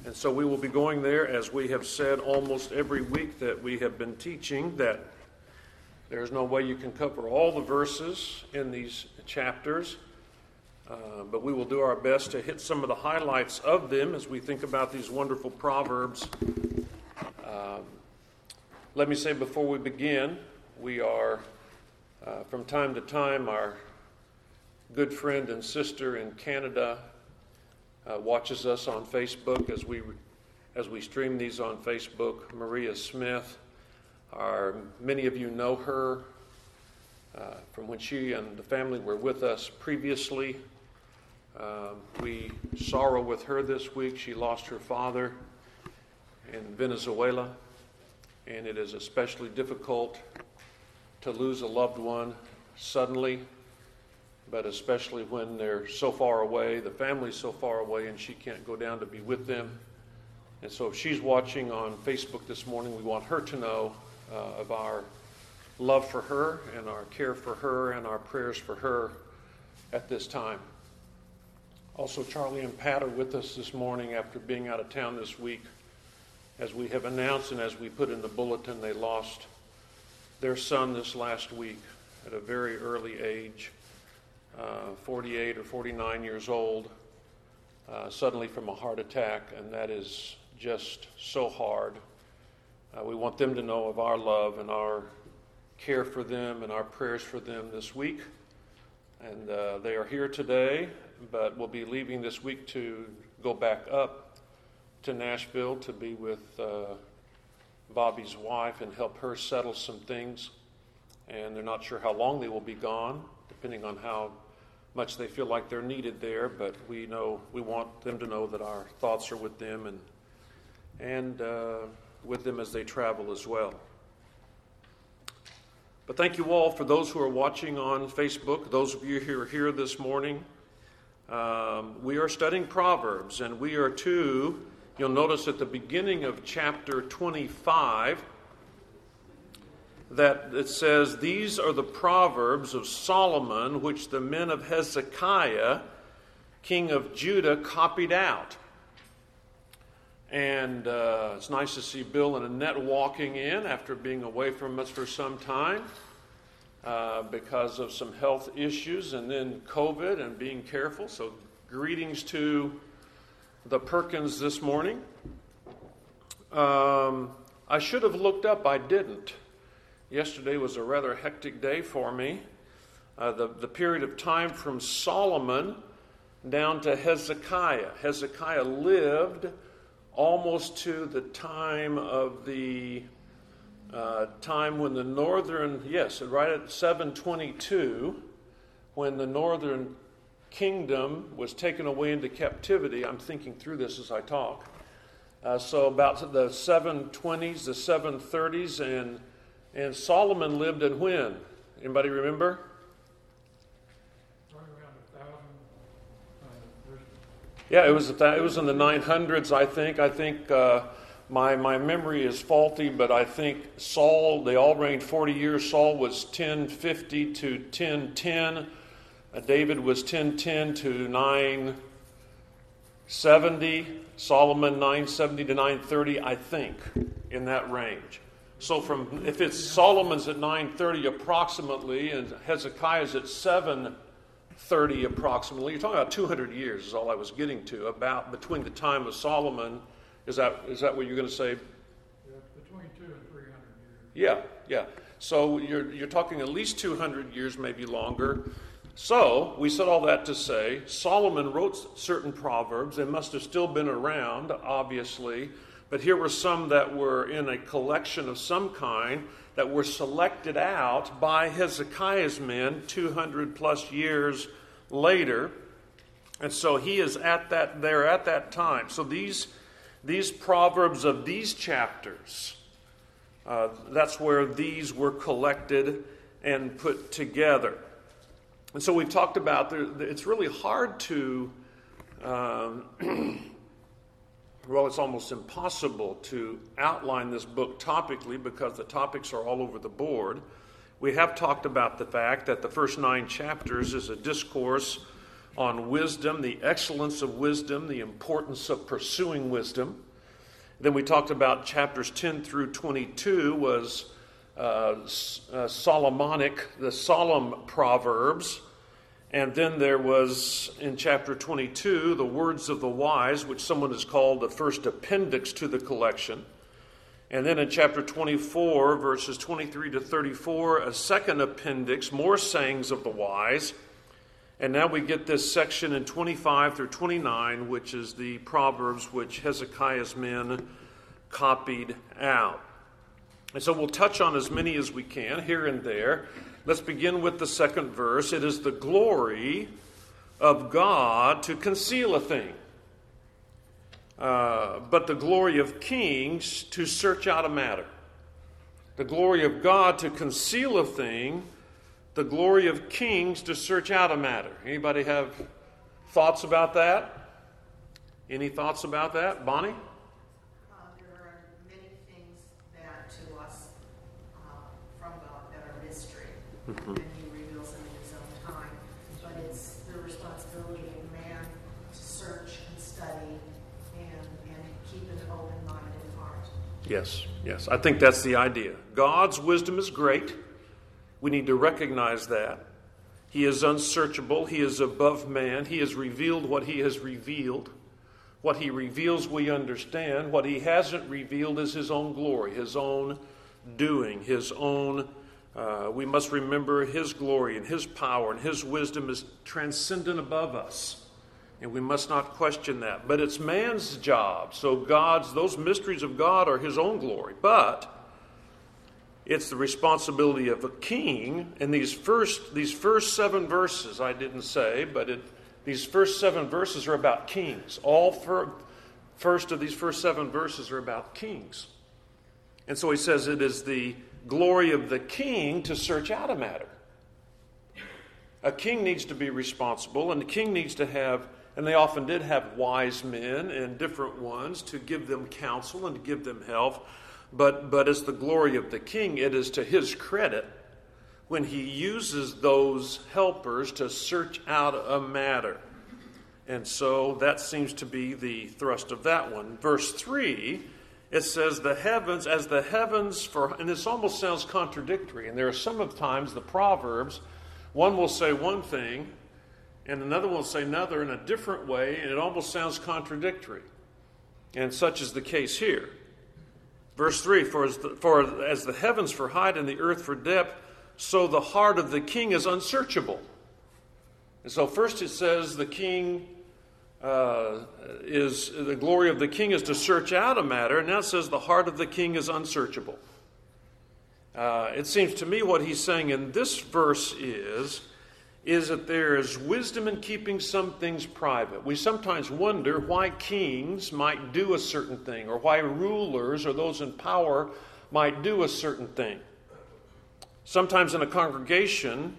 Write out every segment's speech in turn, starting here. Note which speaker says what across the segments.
Speaker 1: And so we will be going there, as we have said almost every week that we have been teaching, that there's no way you can cover all the verses in these chapters, but we will do our best to hit some of the highlights of them as we think about these wonderful Proverbs. Let me say before we begin, we are, from time to time, our good friend and sister in Canada watches us on Facebook as we stream these on Facebook. Maria Smith, many of you know her from when she and the family were with us previously. We sorrow with her this week. She lost her father in Venezuela, and it is especially difficult to lose a loved one suddenly, but especially when they're so far away, the family's so far away, and she can't go down to be with them. And so if she's watching on Facebook this morning, we want her to know of our love for her and our care for her and our prayers for her at this time. Also, Charlie and Pat are with us this morning after being out of town this week. As we have announced and as we put in the bulletin, they lost their son this last week at a very early age, 48 or 49 years old, suddenly from a heart attack, and that is just so hard. We want them to know of our love and our care for them and our prayers for them this week. And they are here today, but will be leaving this week to go back up to Nashville to be with Bobby's wife and help her settle some things. And they're not sure how long they will be gone, depending on how much they feel like they're needed there. But we want them to know that our thoughts are with them and with them as they travel as well. But thank you all for those who are watching on Facebook, those of you who are here this morning. We are studying Proverbs, and we are to, you'll notice at the beginning of chapter 25 that it says, "These are the Proverbs of Solomon, which the men of Hezekiah, king of Judah, copied out." And it's nice to see Bill and Annette walking in after being away from us for some time because of some health issues and then COVID and being careful. So greetings to the Perkins this morning. I should have looked up. I didn't. Yesterday was a rather hectic day for me. The period of time from Solomon down to Hezekiah. Hezekiah lived almost to the time of the time when the northern, right at 722, when the northern kingdom was taken away into captivity. I'm thinking through this as I talk. So about the 720s, the 730s, and Solomon lived in when? Anybody remember? Yeah, it was in the 900s, I think. I think my memory is faulty, but I think Saul, they all reigned 40 years. Saul was 1050 to 1010. David was 1010 to 970. Solomon 970 to 930, I think, in that range. So if it's Solomon's at 930 approximately, and Hezekiah's at 730 approximately, you're talking about 200 years is all I was getting to, about between the time of Solomon. Is that what you're going to say?
Speaker 2: Yeah, between 200 and 300 years.
Speaker 1: Yeah. So you're talking at least 200 years, maybe longer. So we said all that to say Solomon wrote certain proverbs. They must have still been around, obviously. But here were some that were in a collection of some kind that were selected out by Hezekiah's men 200 plus years later. And so he is at that time. So these proverbs of these chapters, that's where these were collected and put together. And so we've talked about, it's really hard to, it's almost impossible to outline this book topically because the topics are all over the board. We have talked about the fact that the first 9 chapters is a discourse on wisdom, the excellence of wisdom, the importance of pursuing wisdom. Then we talked about chapters 10 through 22 was Solomonic, the solemn proverbs. And then there was, in chapter 22, the words of the wise, which someone has called the first appendix to the collection. And then in chapter 24, verses 23 to 34, a second appendix, more sayings of the wise. And now we get this section in 25 through 29, which is the Proverbs which Hezekiah's men copied out. And so we'll touch on as many as we can here and there. Let's begin with the second verse. It is the glory of God to conceal a thing, but the glory of kings to search out a matter. The glory of God to conceal a thing, the glory of kings to search out a matter. Anybody have thoughts about that? Any thoughts about that? Bonnie?
Speaker 3: There are many things that to us from God that are mystery, and He reveals them in His own time. But it's the responsibility of man to search and study and keep an open-minded heart.
Speaker 1: Yes. I think that's the idea. God's wisdom is great. We need to recognize that. He is unsearchable. He is above man. He has revealed what He has revealed. What He reveals we understand. What He hasn't revealed is His own glory, His own doing, His own... we must remember His glory and His power and His wisdom is transcendent above us. And we must not question that. But it's man's job. So those mysteries of God are His own glory. But it's the responsibility of a king. And these first 7 verses, I didn't say, but these first 7 verses are about kings. First of these first 7 verses are about kings. And so he says it is the glory of the king to search out a matter. A king needs to be responsible, and the king needs to have, and they often did have wise men and different ones to give them counsel and to give them help. But it's the glory of the king. It is to his credit when he uses those helpers to search out a matter. And so that seems to be the thrust of that one. Verse 3, it says, the heavens, as the heavens for, and this almost sounds contradictory. And there are some of times the Proverbs, one will say one thing, and another will say another in a different way, and it almost sounds contradictory. And such is the case here. Verse 3, for as the heavens for height and the earth for depth, so the heart of the king is unsearchable. And so first it says the king the glory of the king is to search out a matter, and now it says the heart of the king is unsearchable. It seems to me what he's saying in this verse is that there is wisdom in keeping some things private. We sometimes wonder why kings might do a certain thing, or why rulers or those in power might do a certain thing. Sometimes in a congregation,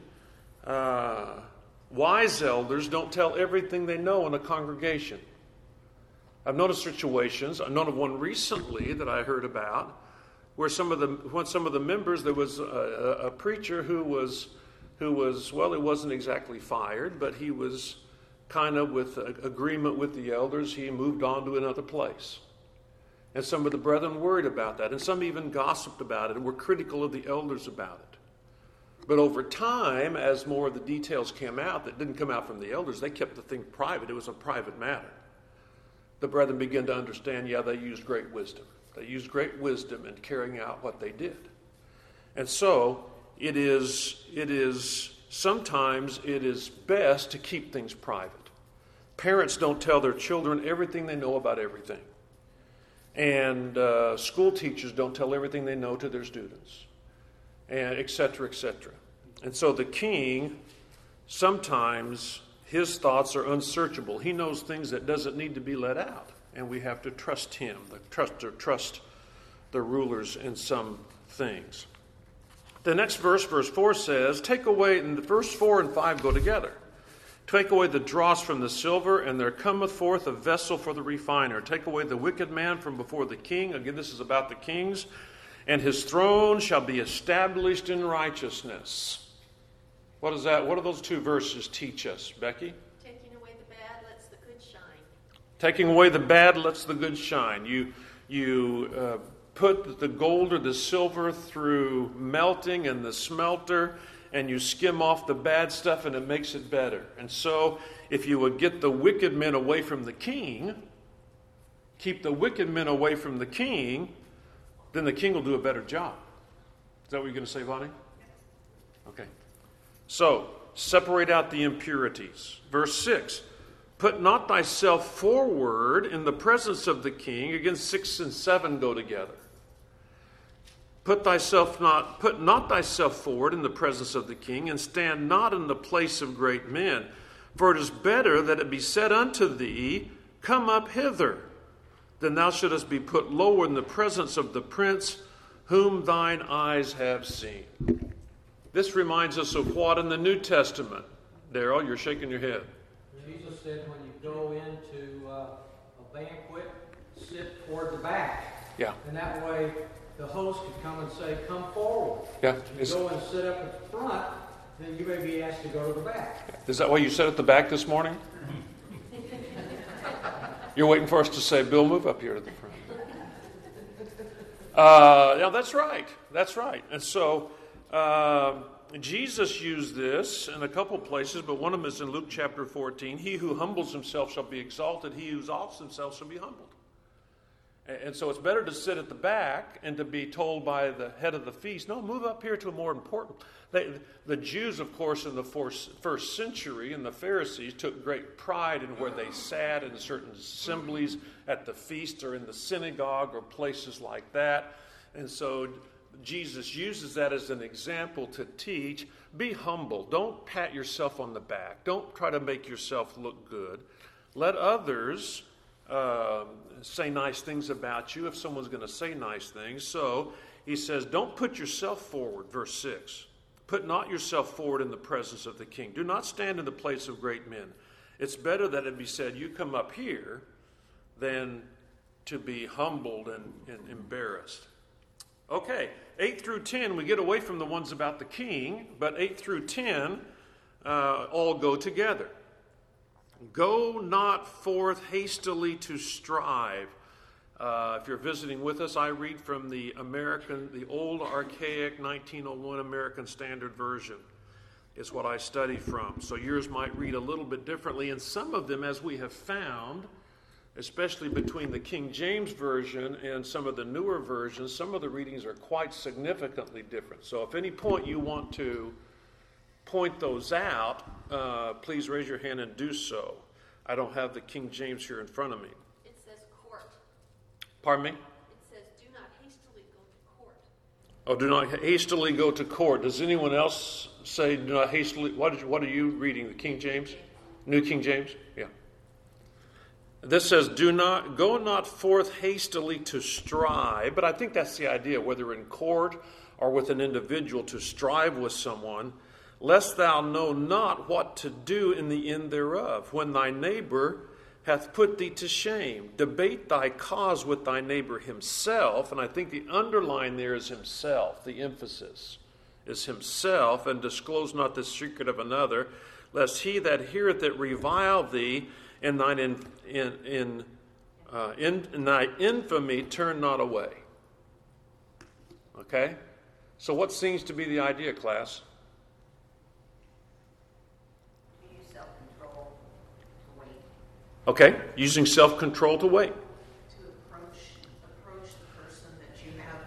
Speaker 1: wise elders don't tell everything they know in a congregation. I've noticed situations, I've known of one recently that I heard about, where some of the members, there was a preacher who was, well, he wasn't exactly fired, but he was kind of with agreement with the elders. He moved on to another place. And some of the brethren worried about that, and some even gossiped about it and were critical of the elders about it. But over time, as more of the details came out that didn't come out from the elders, they kept the thing private. It was a private matter. The brethren began to understand, they used great wisdom. They used great wisdom in carrying out what they did. And so sometimes it is best to keep things private. Parents don't tell their children everything they know about everything. And school teachers don't tell everything they know to their students. And et cetera, et cetera. And so the king, sometimes his thoughts are unsearchable. He knows things that doesn't need to be let out. And we have to trust him, trust the rulers in some things. The next verse, verse 4 says, take away, and the verse 4 and 5 go together. Take away the dross from the silver, and there cometh forth a vessel for the refiner. Take away the wicked man from before the king. Again, this is about the kings. And his throne shall be established in righteousness. What is that? What do those 2 verses teach us, Becky?
Speaker 4: Taking
Speaker 1: Taking away the bad lets the good shine. You put the gold or the silver through melting and the smelter, and you skim off the bad stuff, and it makes it better. And so, if you would get the wicked men away from the king, keep the wicked men away from the king, then the king will do a better job. Is that what you're going to say, Bonnie? Okay. So, separate out the impurities. Verse 6. Put not thyself forward in the presence of the king. Again, 6 and 7 go together. Put not thyself forward in the presence of the king, and stand not in the place of great men. For it is better that it be said unto thee, Come up hither, than thou shouldest be put lower in the presence of the prince whom thine eyes have seen. This reminds us of what in the New Testament? Darrell, you're shaking your head.
Speaker 4: Jesus said when you go into a banquet, sit toward the back.
Speaker 1: Yeah.
Speaker 4: And that way the host could come and say, come forward.
Speaker 1: Yeah.
Speaker 4: If you go and sit up at the front, then you may be asked to go to the back.
Speaker 1: Is that why you sat at the back this morning? You're waiting for us to say, Bill, move up here to the front. Yeah, that's right. That's right. And so Jesus used this in a couple places, but one of them is in Luke chapter 14. He who humbles himself shall be exalted. He who exalts himself shall be humbled. And so it's better to sit at the back and to be told by the head of the feast, no, move up here to a more important. The Jews, of course, in the first century, and the Pharisees took great pride in where they sat in certain assemblies at the feast or in the synagogue or places like that. And so Jesus uses that as an example to teach, be humble. Don't pat yourself on the back. Don't try to make yourself look good. Let others say nice things about you if someone's going to say nice things. So he says, don't put yourself forward, verse 6. Put not yourself forward in the presence of the king. Do not stand in the place of great men. It's better that it be said, you come up here, than to be humbled and embarrassed. Okay, 8 through 10, we get away from the ones about the king, but 8 through 10 all go together. Go not forth hastily to strive. If you're visiting with us, I read from the old archaic 1901 American Standard Version is what I study from. So yours might read a little bit differently. And some of them, as we have found, especially between the King James Version and some of the newer versions, some of the readings are quite significantly different. So if any point you want to point those out, please raise your hand and do so. I don't have the King James here in front of me.
Speaker 5: It says court.
Speaker 1: Pardon me?
Speaker 5: It says do not hastily go to court.
Speaker 1: Oh, do not hastily go to court. Does anyone else say do not hastily? What are you reading? The King James? New King James? Yeah. This says, go not forth hastily to strive. But I think that's the idea, whether in court or with an individual, to strive with someone, lest thou know not what to do in the end thereof, when thy neighbor hath put thee to shame. Debate thy cause with thy neighbor himself. And I think the underline there is himself. The emphasis is himself. And disclose not the secret of another, lest he that heareth it revile thee, and thine in thy infamy turn not away. Okay? So what seems to be the idea, class?
Speaker 3: Use self-control to wait.
Speaker 1: Okay, using self-control to wait.
Speaker 3: To approach the person that you have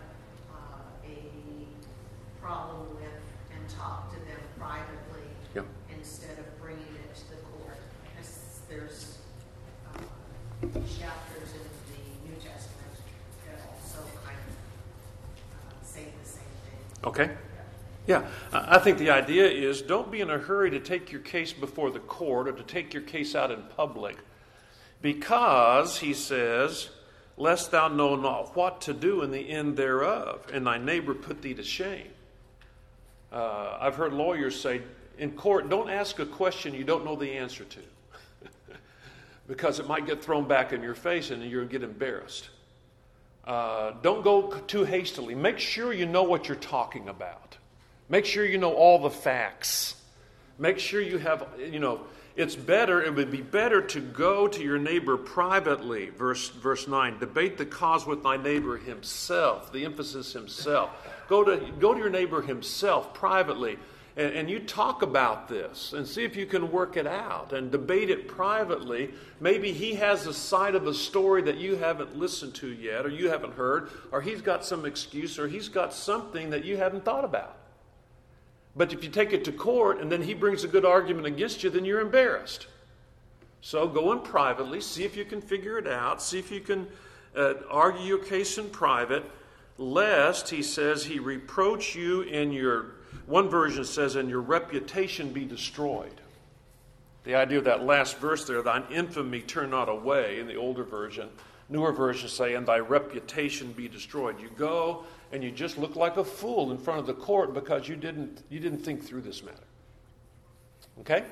Speaker 3: a problem with and talk to them privately,
Speaker 1: Yep.
Speaker 3: instead of bringing it to the court. There's chapters in the New Testament that also kind of say the same thing.
Speaker 1: Okay? Yeah, I think the idea is don't be in a hurry to take your case before the court or to take your case out in public, because, he says, lest thou know not what to do in the end thereof, and thy neighbor put thee to shame. I've heard lawyers say, in court, don't ask a question you don't know the answer to, because it might get thrown back in your face and you'll get embarrassed. Don't go too hastily. Make sure you know what you're talking about. Make sure you know all the facts. Make sure you have, it would be better to go to your neighbor privately, verse 9. Debate the cause with thy neighbor himself, the emphasis himself. Go to your neighbor himself privately, and you talk about this and see if you can work it out and debate it privately. Maybe he has a side of a story that you haven't listened to yet or you haven't heard, or he's got some excuse or he's got something that you haven't thought about. But if you take it to court and then he brings a good argument against you, then you're embarrassed. So go in privately, see if you can figure it out, see if you can argue your case in private, lest, he says, he reproach you in your, one version says, and your reputation be destroyed. The idea of that last verse there, thine infamy turn not away, in the older version. Newer versions say, and thy reputation be destroyed. You go and you just look like a fool in front of the court because you didn't think through this matter. Okay?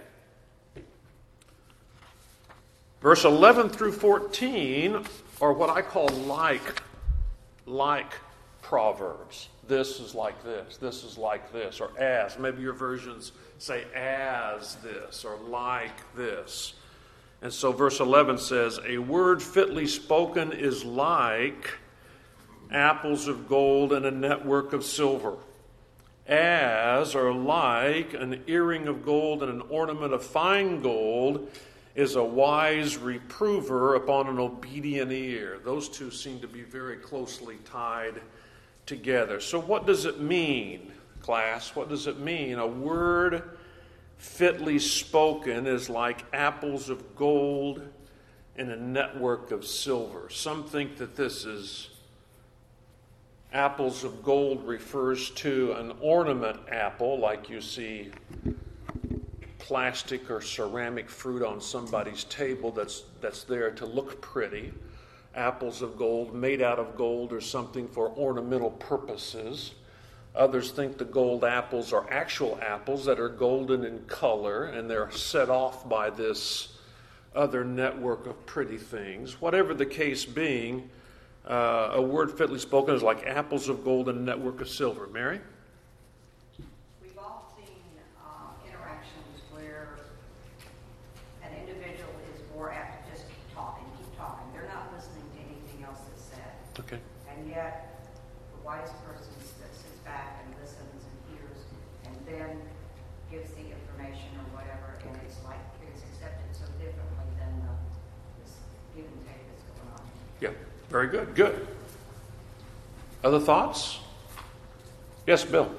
Speaker 1: Verse 11 through 14 are what I call like proverbs. This is like this. This is like this. Or as. Maybe your versions say as this or like this. And so verse 11 says, a word fitly spoken is like apples of gold and a network of silver. As, or like, an earring of gold and an ornament of fine gold is a wise reprover upon an obedient ear. Those two seem to be very closely tied together. So what does it mean, class? What does it mean? A word fitly spoken is like apples of gold and a network of silver. Some think that this is apples of gold refers to an ornament apple, like you see plastic or ceramic fruit on somebody's table that's there to look pretty. Apples of gold, made out of gold, or something for ornamental purposes. Others think the gold apples are actual apples that are golden in color, and they're set off by this other network of pretty things. Whatever the case being, a word fitly spoken is like apples of gold and a network of silver. Mary?
Speaker 6: We've all seen interactions where an individual is more apt to just keep talking. They're not listening to anything else that's said.
Speaker 1: Okay.
Speaker 6: And yet, the wise person sits back and listens and hears and then gives the information or whatever, and it's like it's accepted so differently than this give and take that's going on.
Speaker 1: Yeah. Very good. Good. Other thoughts? Yes, Bill.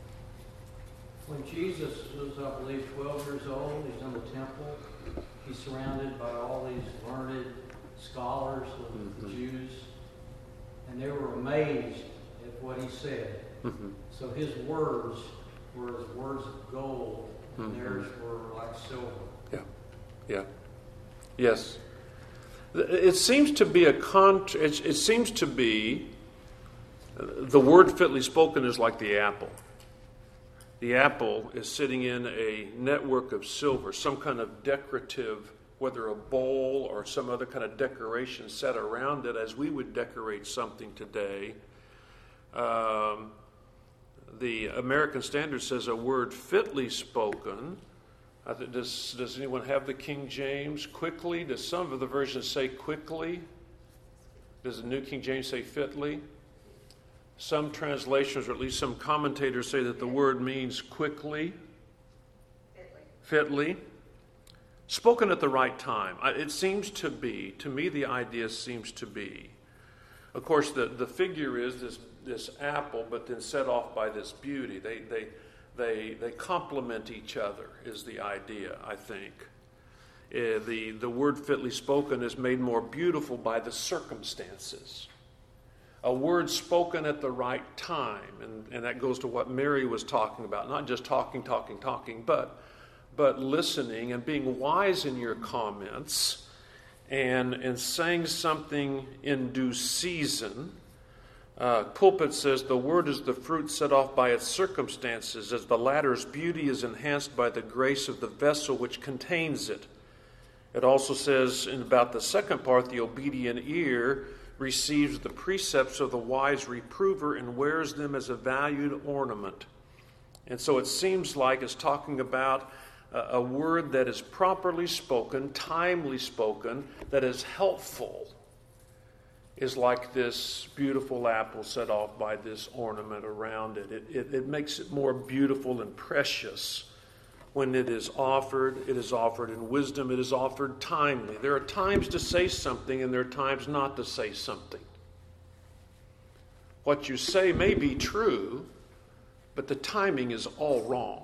Speaker 4: When Jesus was, I believe, 12 years old, he's in the temple. He's surrounded by all these learned scholars of the Jews, and they were amazed at what he said. Mm-hmm. So his words were as words of gold, and theirs were like silver.
Speaker 1: Yeah. Yeah. Yes. It seems to be it seems to be the word fitly spoken is like the apple. The apple is sitting in a network of silver, some kind of decorative, whether a bowl or some other kind of decoration set around it, as we would decorate something today. The American Standard says a word fitly spoken. Does anyone have the King James? Quickly? Does some of the versions say quickly? Does the New King James say fitly? Some translations, or at least some commentators, say that the word means quickly. Fitly. Spoken at the right time. It seems to be, to me the idea seems to be. Of course, the figure is this apple, but then set off by this beauty. They complement each other, is the idea, I think. The word fitly spoken is made more beautiful by the circumstances. A word spoken at the right time, and that goes to what Mary was talking about, not just talking, but listening and being wise in your comments and saying something in due season. Pulpit says the word is the fruit set off by its circumstances, as the latter's beauty is enhanced by the grace of the vessel which contains it. It also says in about the second part, the obedient ear receives the precepts of the wise reprover and wears them as a valued ornament. And so it seems like it's talking about a word that is properly spoken, timely spoken, that is helpful, is like this beautiful apple set off by this ornament around it. It makes it more beautiful and precious when it is offered. It is offered in wisdom. It is offered timely. There are times to say something and there are times not to say something. What you say may be true, but the timing is all wrong.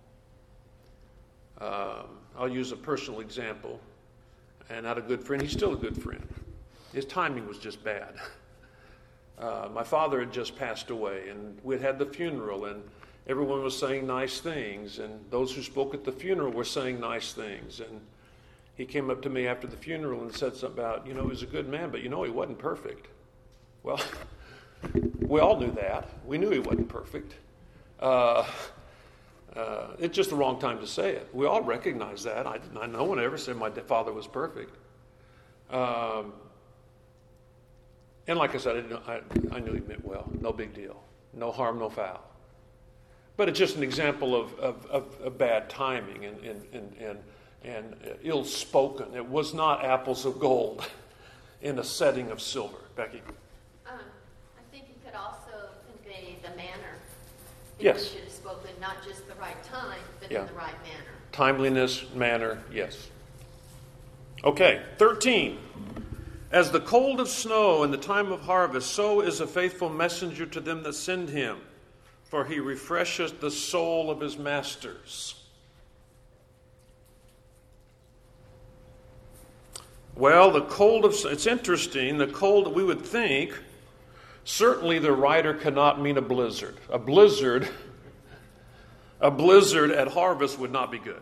Speaker 1: I'll use a personal example. And not a good friend. He's still a good friend. His timing was just bad. My father had just passed away, and we'd had the funeral, and everyone was saying nice things, and those who spoke at the funeral were saying nice things. And he came up to me after the funeral and said something about, he was a good man, but he wasn't perfect. Well, we all knew that. We knew he wasn't perfect. It's just the wrong time to say it. We all recognize that. No one ever said my father was perfect. And like I said, I knew he meant well. No big deal. No harm, no foul. But it's just an example of bad timing and ill-spoken. It was not apples of gold in a setting of silver. Becky?
Speaker 5: I think it could also convey the manner in
Speaker 1: Yes.
Speaker 5: which it is spoken, not just the right time, but
Speaker 1: Yeah.
Speaker 5: in the right manner.
Speaker 1: Timeliness, manner, yes. Okay, 13. As the cold of snow in the time of harvest, so is a faithful messenger to them that send him, for he refresheth the soul of his masters. Well, it's interesting, the cold, we would think, certainly the writer cannot mean a blizzard. A blizzard at harvest would not be good.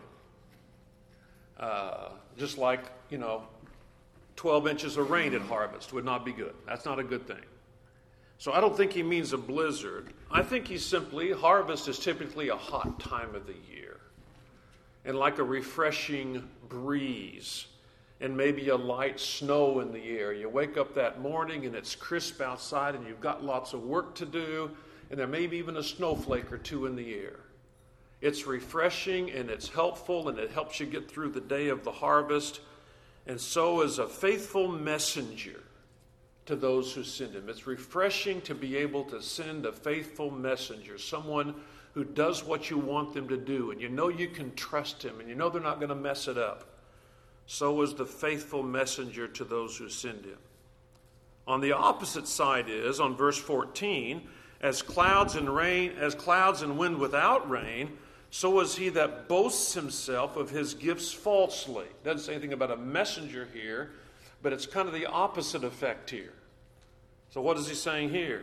Speaker 1: Just like, 12 inches of rain at harvest would not be good. That's not a good thing. So I don't think he means a blizzard. I think harvest is typically a hot time of the year. And like a refreshing breeze and maybe a light snow in the air. You wake up that morning and it's crisp outside and you've got lots of work to do and there may be even a snowflake or two in the air. It's refreshing and it's helpful and it helps you get through the day of the harvest. And so is a faithful messenger to those who send him. It's refreshing to be able to send a faithful messenger, someone who does what you want them to do, and you can trust him, and they're not going to mess it up. So is the faithful messenger to those who send him. On the opposite side is, on verse 14, as clouds and wind without rain, so is he that boasts himself of his gifts falsely. Doesn't say anything about a messenger here, but it's kind of the opposite effect here. So what is he saying here?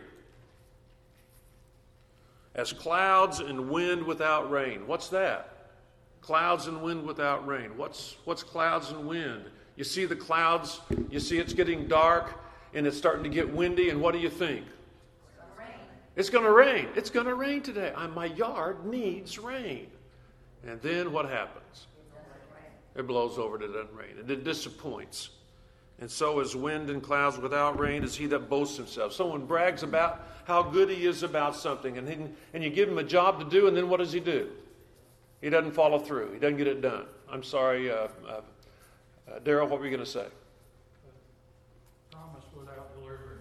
Speaker 1: As clouds and wind without rain. What's that? Clouds and wind without rain. What's clouds and wind? You see the clouds, you see it's getting dark, and it's starting to get windy, and what do you think? It's going to rain. It's going to rain today. My yard needs rain. And then what happens? It blows over, it doesn't rain. And it disappoints. And so is wind and clouds without rain is he that boasts himself. Someone brags about how good he is about something. And you give him a job to do, and then what does he do? He doesn't follow through. He doesn't get it done. I'm sorry, Darrell, what were you going to say?
Speaker 2: Promise without delivering.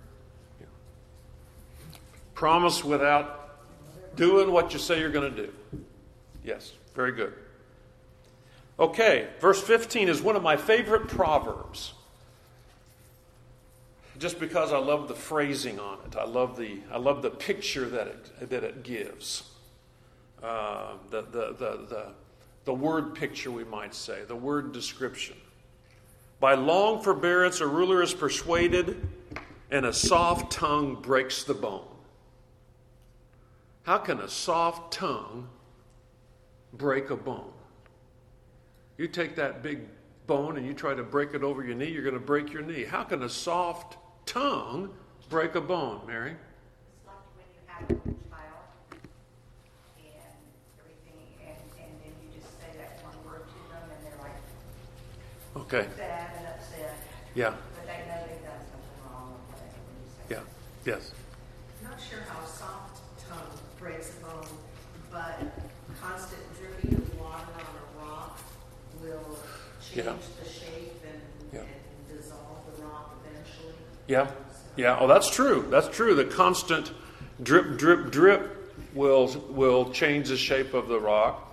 Speaker 1: Promise without doing what you say you're going to do. Yes, very good. Okay, verse 15 is one of my favorite proverbs. Just because I love the phrasing on it. I love the picture that it gives. The word picture, we might say, the word description. By long forbearance a ruler is persuaded, and a soft tongue breaks the bone. How can a soft tongue break a bone? You take that big bone and you try to break it over your knee, you're going to break your knee. How can a soft tongue break a bone, Mary?
Speaker 6: It's like when you have a little child and everything, and then you just say that one word to them, and they're like
Speaker 1: Okay.
Speaker 6: sad and upset.
Speaker 1: Yeah.
Speaker 6: But they know they've done something wrong or whatever when you say
Speaker 1: Yeah. Yes.
Speaker 3: Not sure how a soft tongue breaks a bone, but constant dripping of water on a rock will change
Speaker 1: Yeah.
Speaker 3: the shape and dissolve the rock eventually.
Speaker 1: Yeah. Yeah. Oh, that's true. That's true. The constant drip, drip, drip will change the shape of the rock.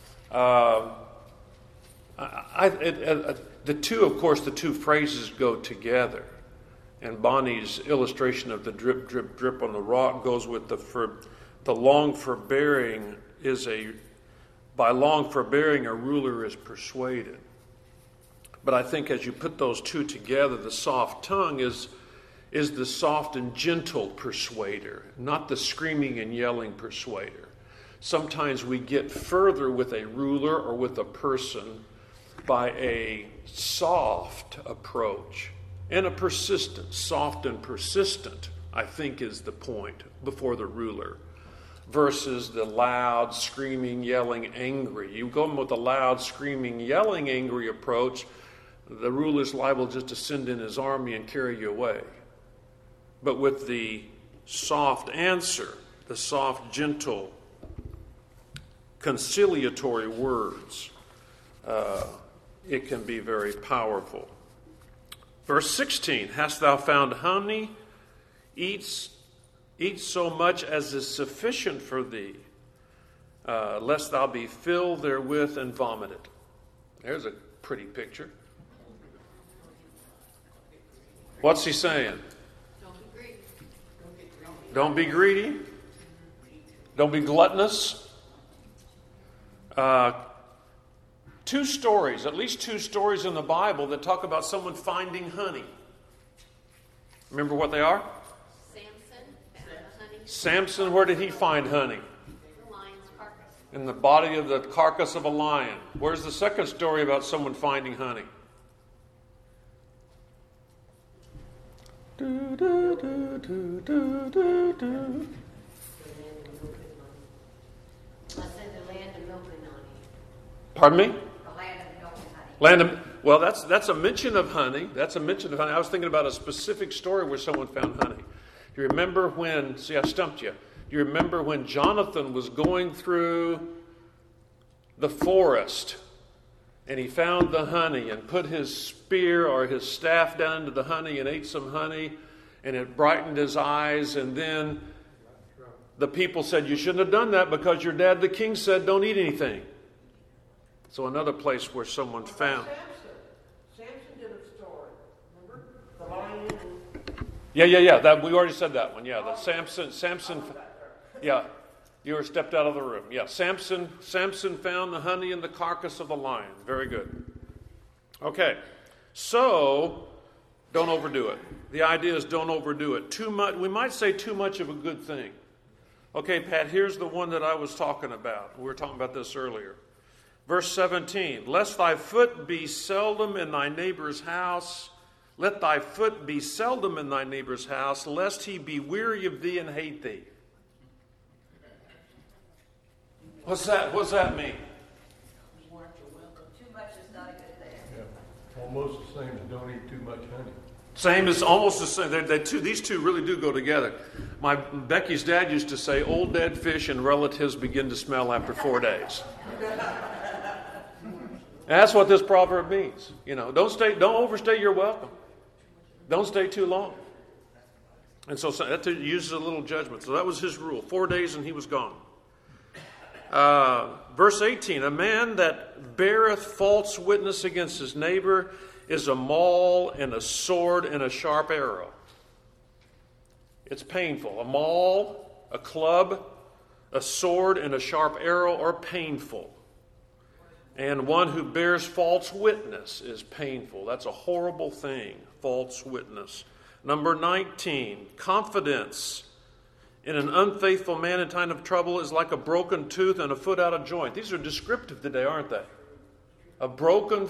Speaker 1: The two phrases go together. And Bonnie's illustration of the drip, drip, drip on the rock goes with the long forbearing by long forbearing a ruler is persuaded. But I think as you put those two together, the soft tongue is the soft and gentle persuader, not the screaming and yelling persuader. Sometimes we get further with a ruler or with a person by a soft approach and a persistent. Soft and persistent, I think, is the point before the ruler, versus the loud, screaming, yelling, angry. You go with the loud, screaming, yelling, angry approach, the ruler's liable just to send in his army and carry you away. But with the soft answer, the soft, gentle, conciliatory words, it can be very powerful. Verse 16, hast thou found honey? Eat so much as is sufficient for thee, lest thou be filled therewith and vomited. There's a pretty picture. What's he saying?
Speaker 5: Don't be greedy.
Speaker 1: Don't be greedy. Don't be gluttonous. Two stories, at least two stories in the Bible that talk about someone finding honey. Remember what they are?
Speaker 5: Samson found the honey.
Speaker 1: Samson, where did he find honey?
Speaker 5: The lion's carcass.
Speaker 1: In the body of the carcass of a lion. Where's the second story about someone finding honey? Do, do, do, do, do, do, do.
Speaker 6: I said the land of milk and honey.
Speaker 1: Pardon me?
Speaker 6: The land of milk and honey.
Speaker 1: Well, that's a mention of honey. That's a mention of honey. I was thinking about a specific story where someone found honey. Do you remember when, see, I stumped you. Do you remember when Jonathan was going through the forest and he found the honey and put his spear or his staff down into the honey and ate some honey and it brightened his eyes, and then the people said, you shouldn't have done that because your dad, the king, said don't eat anything. So another place where someone found.
Speaker 7: Samson did a story. Remember? The lion and...
Speaker 1: Yeah. That we already said that one. Yeah, the Samson. Yeah, you were stepped out of the room. Yeah, Samson found the honey in the carcass of the lion. Very good. Okay, so don't overdo it. The idea is don't overdo it. Too much. We might say too much of a good thing. Okay, Pat. Here's the one that I was talking about. We were talking about this earlier. Verse 17, lest thy foot be seldom in thy neighbor's house. Let thy foot be seldom in thy neighbor's house, lest he be weary of thee and hate thee. What's that mean?
Speaker 6: Too much is not a good thing.
Speaker 2: Yeah, almost the same as don't eat too much honey.
Speaker 1: Same is almost the same. These two really do go together. Becky's dad used to say, old dead fish and relatives begin to smell after 4 days. That's what this proverb means. Don't overstay your welcome. Don't stay too long. And so that uses a little judgment. So that was his rule. 4 days and he was gone. Verse 18, a man that beareth false witness against his neighbor is a maul and a sword and a sharp arrow. It's painful. A maul, a club, a sword, and a sharp arrow are painful. And one who bears false witness is painful. That's a horrible thing, false witness. Number 19, confidence in an unfaithful man in time of trouble is like a broken tooth and a foot out of joint. These are descriptive today, aren't they? A broken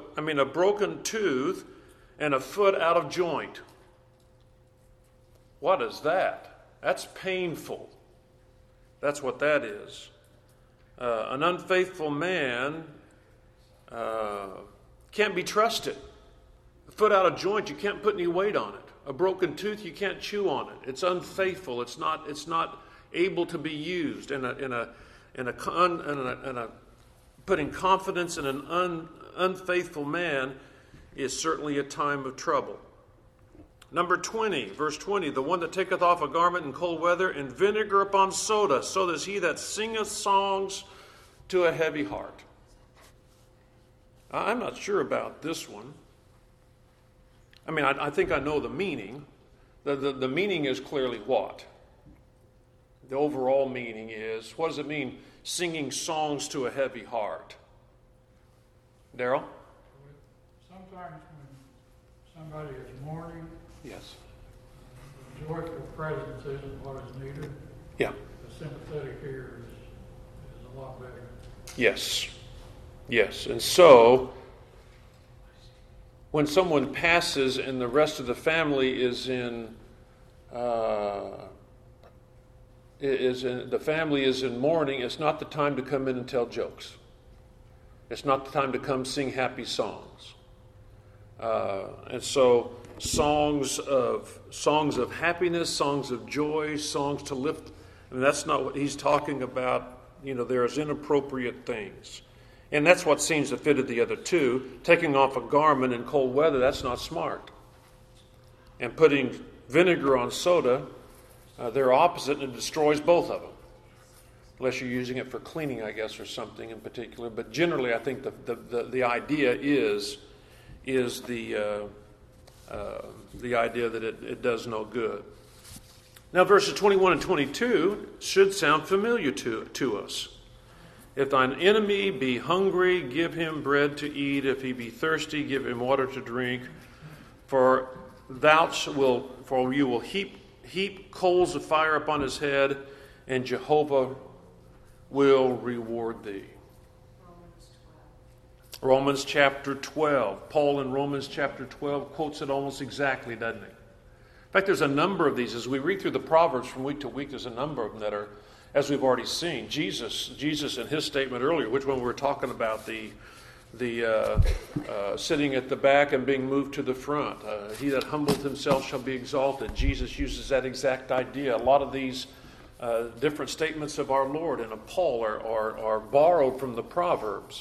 Speaker 1: tooth and a foot out of joint. What is that? That's painful. That's what that is. An unfaithful man can't be trusted. A foot out of joint, you can't put any weight on it. A broken tooth, you can't chew on it. It's unfaithful. It's not able to be used. And and putting confidence in an unfaithful man is certainly a time of trouble. Number 20, verse 20, the one that taketh off a garment in cold weather and vinegar upon soda, so is he that singeth songs to a heavy heart. I'm not sure about this one. I mean, I think I know the meaning. The meaning is clearly what? The overall meaning is, what does it mean, singing songs to a heavy heart? Darrell?
Speaker 8: Sometimes when somebody is mourning,
Speaker 1: Yes.
Speaker 8: the joyful presence isn't what is needed.
Speaker 1: Yeah.
Speaker 8: The sympathetic ear is a lot better.
Speaker 1: Yes. Yes. And so, when someone passes and the rest of the family the family is in mourning, it's not the time to come in and tell jokes. It's not the time to come sing happy songs. And so songs of happiness, songs of joy, songs to lift. And that's not what he's talking about. You know, there's inappropriate things. And that's what seems to fit at the other two. Taking off a garment in cold weather, that's not smart. And putting vinegar on soda, they're opposite, and it destroys both of them. Unless you're using it for cleaning, I guess, or something in particular. But generally, I think the idea is the idea that it does no good. Now, verses 21 and 22 should sound familiar to us. If thine enemy be hungry, give him bread to eat. If he be thirsty, give him water to drink. For you will heap coals of fire upon his head, and Jehovah will reward thee. Romans chapter 12. Paul in Romans chapter 12 quotes it almost exactly, doesn't he? In fact, there's a number of these. As we read through the Proverbs from week to week, there's a number of them that are, as we've already seen. Jesus in his statement earlier, which one we were talking about, the sitting at the back and being moved to the front. He that humbleth himself shall be exalted. Jesus uses that exact idea. A lot of these different statements of our Lord and of Paul are borrowed from the Proverbs.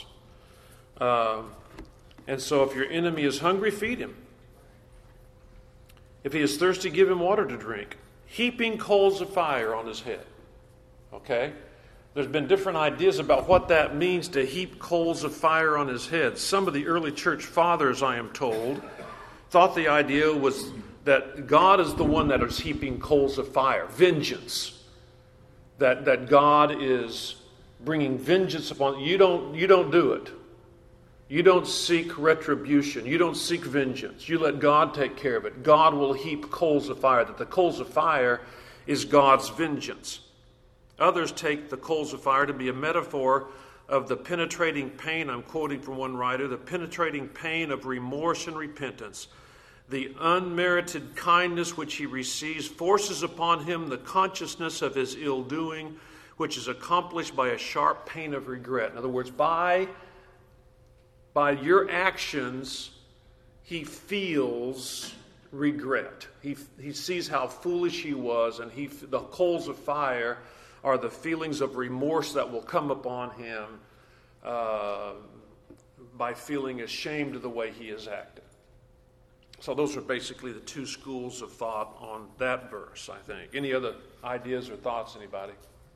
Speaker 1: And so if your enemy is hungry, feed him. If he is thirsty, give him water to drink. Heaping coals of fire on his head. Okay? There's been different ideas about what that means to heap coals of fire on his head. Some of the early church fathers, I am told, thought the idea was that God is the one that is heaping coals of fire, vengeance. That God is bringing vengeance upon you. You don't do it. You don't seek retribution. You don't seek vengeance. You let God take care of it. God will heap coals of fire. That the coals of fire is God's vengeance. Others take the coals of fire to be a metaphor of the penetrating pain, I'm quoting from one writer, the penetrating pain of remorse and repentance. The unmerited kindness which he receives forces upon him the consciousness of his ill doing, which is accomplished by a sharp pain of regret. In other words, by your actions, he feels regret. He sees how foolish he was, and the coals of fire are the feelings of remorse that will come upon him by feeling ashamed of the way he has acted. So those are basically the two schools of thought on that verse, I think. Any other ideas or thoughts, anybody?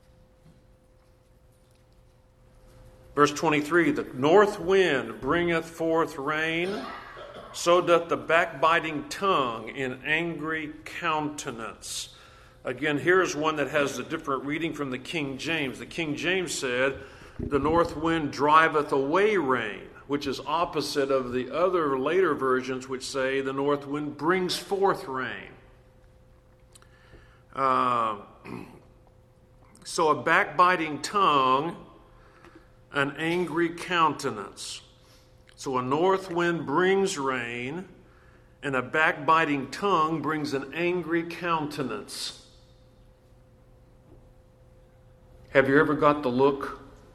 Speaker 1: Verse 23, the north wind bringeth forth rain, so doth the backbiting tongue in angry countenance. Again, here's one that has a different reading from the King James. The King James said, the north wind driveth away rain, which is opposite of the other later versions which say the north wind brings forth rain. So a backbiting tongue, an angry countenance. So a north wind brings rain, and a backbiting tongue brings an angry countenance. Have you ever got the look?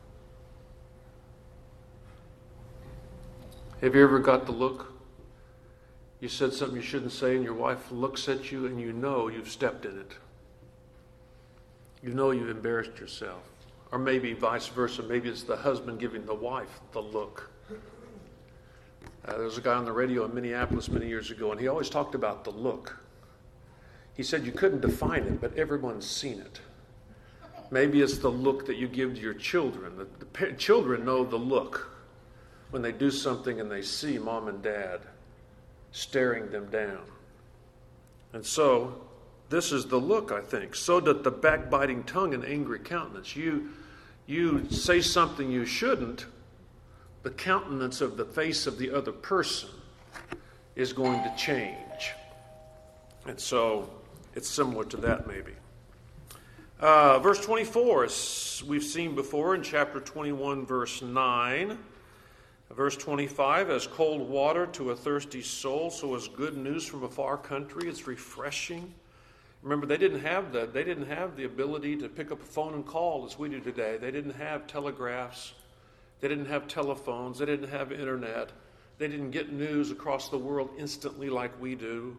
Speaker 1: Have you ever got the look? You said something you shouldn't say, and your wife looks at you, and you know you've stepped in it. You know you've embarrassed yourself. Or maybe vice versa. Maybe it's the husband giving the wife the look. There was a guy on the radio in Minneapolis many years ago, and he always talked about the look. He said you couldn't define it, but everyone's seen it. Maybe it's the look that you give to your children. The children know the look when they do something and they see mom and dad staring them down. And so, this is the look, I think. So doth the backbiting tongue and angry countenance. You say something you shouldn't, the countenance of the face of the other person is going to change. And so, it's similar to that maybe. Verse 24, as we've seen before in chapter 21, verse 9. Verse 25, as cold water to a thirsty soul, so is good news from a far country. It's refreshing. Remember, they didn't have the ability to pick up a phone and call as we do today. They didn't have telegraphs. They didn't have telephones. They didn't have internet. They didn't get news across the world instantly like we do.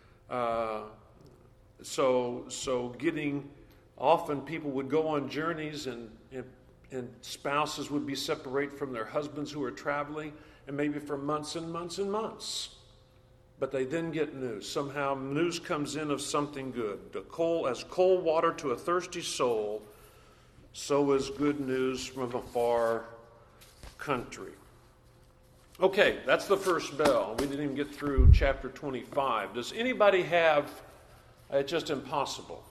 Speaker 1: So getting, often people would go on journeys and spouses would be separated from their husbands who are traveling, and maybe for months and months and months. But they then get news. Somehow news comes in of something good. As cold water to a thirsty soul, so is good news from a far country. Okay, that's the first bell. We didn't even get through chapter 25. Does anybody have, it's just impossible.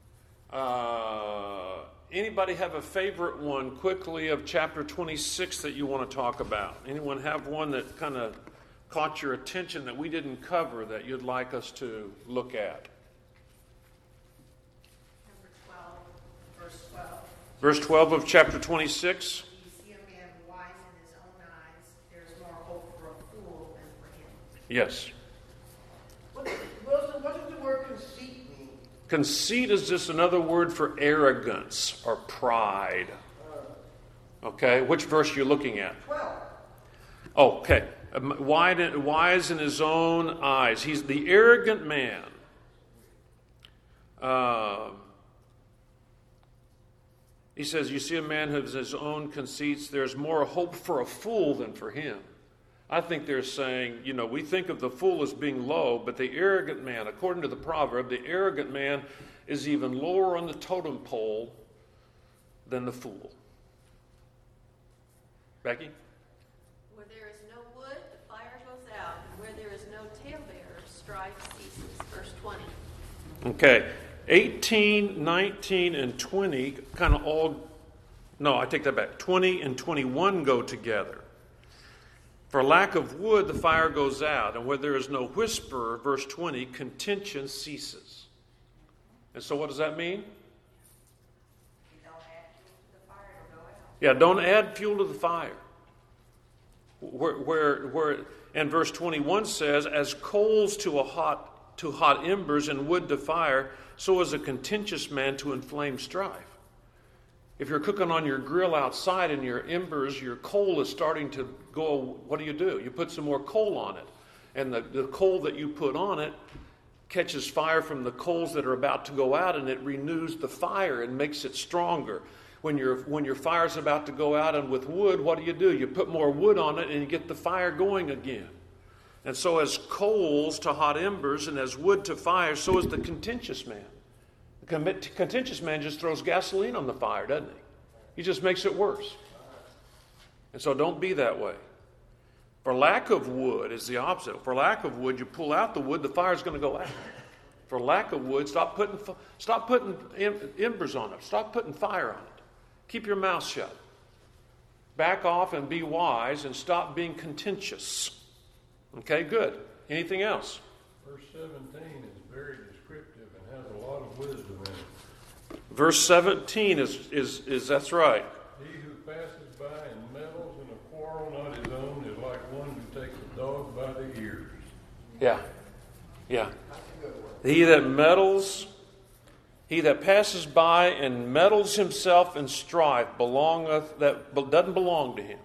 Speaker 1: Anybody have a favorite one quickly of chapter 26 that you want to talk about? Anyone have one that kind of caught your attention that we didn't cover that you'd like us to look at?
Speaker 3: Number 12, verse 12.
Speaker 1: Verse 12 of chapter 26.
Speaker 3: You see a man wise in his own eyes, there's more hope for a fool than for him.
Speaker 1: Yes.
Speaker 7: What does the word conceit mean?
Speaker 1: Conceit is just another word for arrogance or pride. Okay, which verse are you looking at?
Speaker 7: 12.
Speaker 1: Okay, wise in his own eyes. He's the arrogant man. He says, you see a man who has his own conceits, there's more hope for a fool than for him. I think they're saying, we think of the fool as being low, but the arrogant man, according to the proverb, the arrogant man is even lower on the totem pole than the fool. Becky?
Speaker 5: Where there is no wood, the fire goes out, and where there is no talebearer, strife ceases. Verse 20.
Speaker 1: Okay. 18, 19, and 20 kind of all, no, I take that back. 20 and 21 go together. For lack of wood, the fire goes out, and where there is no whisperer, verse 20, contention ceases. And so what does that mean?
Speaker 6: You don't add fuel to the fire, it'll go out.
Speaker 1: Yeah, don't add fuel to the fire. And verse 21 says, as coals to hot embers and wood to fire, so is a contentious man to inflame strife. If you're cooking on your grill outside and your embers, your coal is starting to go, what do? You put some more coal on it. And the coal that you put on it catches fire from the coals that are about to go out, and it renews the fire and makes it stronger. When your fire's about to go out and with wood, what do? You put more wood on it and you get the fire going again. And so as coals to hot embers and as wood to fire, so is the contentious man. The contentious man just throws gasoline on the fire, doesn't he? He just makes it worse. And so don't be that way. For lack of wood is the opposite. For lack of wood, you pull out the wood, the fire's going to go out. For lack of wood, stop putting embers on it. Stop putting fire on it. Keep your mouth shut. Back off and be wise and stop being contentious. Okay, good. Anything else?
Speaker 2: Verse 17 is very descriptive and has a lot of wisdom in it.
Speaker 1: Verse 17 is that's right.
Speaker 2: He who passes by and meddles in a quarrel not his own is like one who takes a dog by the ears.
Speaker 1: Yeah. He that passes by and meddles himself in strife that doesn't belong to him.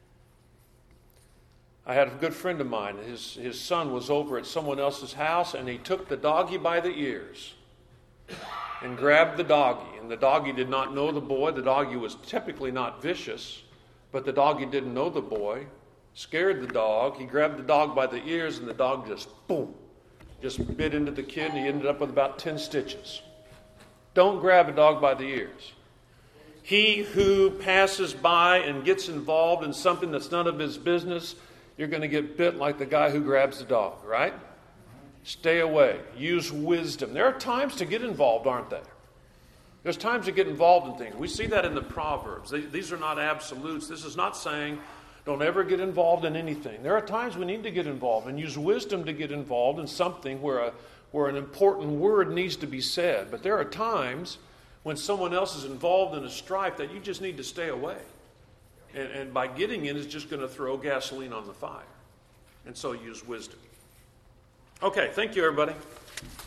Speaker 1: I had a good friend of mine. His son was over at someone else's house, and he took the doggy by the ears. and grabbed the doggy. And the doggy did not know the boy. The doggy was typically not vicious, but the doggy didn't know the boy. Scared the dog. He grabbed the dog by the ears, and the dog just, boom, just bit into the kid, and he ended up with about 10 stitches. Don't grab a dog by the ears. He who passes by and gets involved in something that's none of his business, you're going to get bit like the guy who grabs the dog, right? Stay away. Use wisdom. There are times to get involved, aren't there? There's times to get involved in things. We see that in the Proverbs. These are not absolutes. This is not saying don't ever get involved in anything. There are times we need to get involved and use wisdom to get involved in something where an important word needs to be said. But there are times when someone else is involved in a strife that you just need to stay away. And by getting in is just going to throw gasoline on the fire. And so use wisdom. Okay, thank you, everybody.